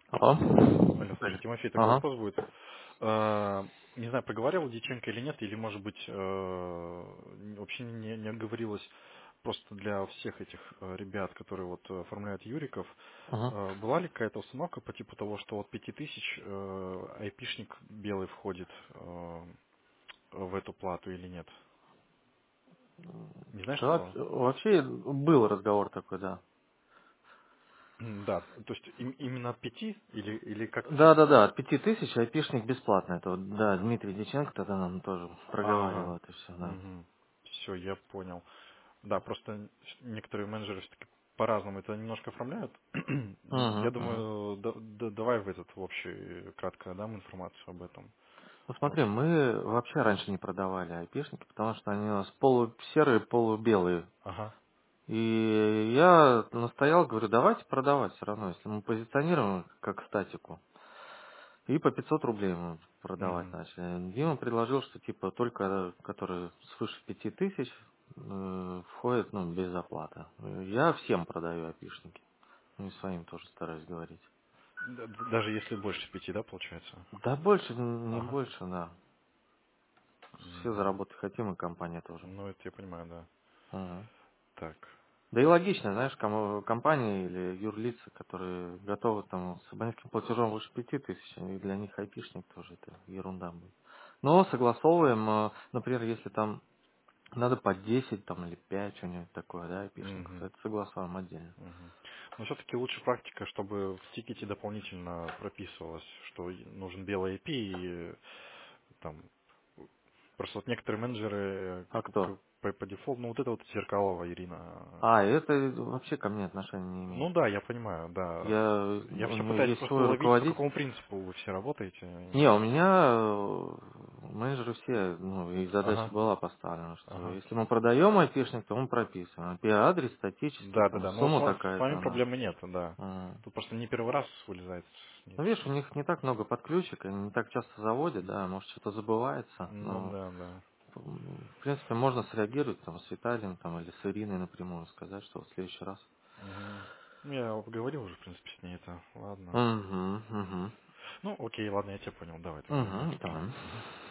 Алло. Алло, слушай, Тимофей, такой Ага. вопрос будет. Не знаю, проговаривал Дьяченко или нет, или, может быть, вообще не оговорилось просто для всех этих ребят, которые вот оформляют юриков, Ага. была ли какая-то установка по типу того, что от 5000 айпишник белый входит в эту плату или нет? Не знаешь такого? Вообще был разговор такой, да. Да, то есть именно от 5 или как-то... Да, от 5000 айпишник бесплатно. Это вот, да, Дмитрий Диченко тогда нам тоже проговаривал Ага, это все, да. угу. Все, я понял. Да, просто некоторые менеджеры все-таки по-разному это немножко оформляют. Я Угу. думаю, давай в этот в общий кратко дам информацию об этом. Ну Вот. смотри, мы вообще раньше не продавали айпишники, потому что они у нас полусерые, полубелые. Ага. И я настоял, говорю, давайте продавать все равно, если мы позиционируем как статику. И по 500 рублей мы продавать Мгм. начали. Дима предложил, что типа только которые свыше 5000 входят без оплаты. Я всем продаю опишники. Ну и своим тоже стараюсь говорить. Даже если больше 5, да, получается? Да больше, не Ага. больше, да. Все Мгм. заработать хотим, и компания тоже. Ну, это я понимаю, да. Мгм. Так. Да и логично, знаешь, компании или юрлица, которые готовы там с абонентским платежом выше 5000, и для них айпишник тоже это ерунда будет. Но согласовываем, например, если там надо по 10 там или 5 что-нибудь такое, да, айпишников, Мгм. это согласуем отдельно. Мгм. Но все-таки лучше практика, чтобы в тикете дополнительно прописывалось, что нужен белый IP и там просто вот некоторые менеджеры А кто? по дефолту, ну вот это вот Зеркалова Ирина. А, это вообще ко мне отношения не Ну имеет. да, я понимаю, да. Я У все нее пытаюсь есть просто свой уловить, по руководитель. какому принципу вы все работаете. Не, у меня менеджеры все, и задача Ага, была поставлена, что ага. если мы продаем айпишник, то мы прописываем. IP-адрес, статически, Да, да, там, да. Ну, сумма с вами такая-то, она. проблемы нет, да. М. Тут просто не первый раз вылезает. Нет. Ну, видишь, у них не так много подключек, они не так часто заводят, да, может, что-то забывается, Ну но, да, да. в принципе, можно среагировать, там, с Виталием, там, или с Ириной напрямую сказать, что вот в следующий раз. Мгм. Ну, я поговорил уже, в принципе, с ней это. Ладно. Угу, угу, Ну, окей, ладно, я тебя понял. Давай тогда. угу, да.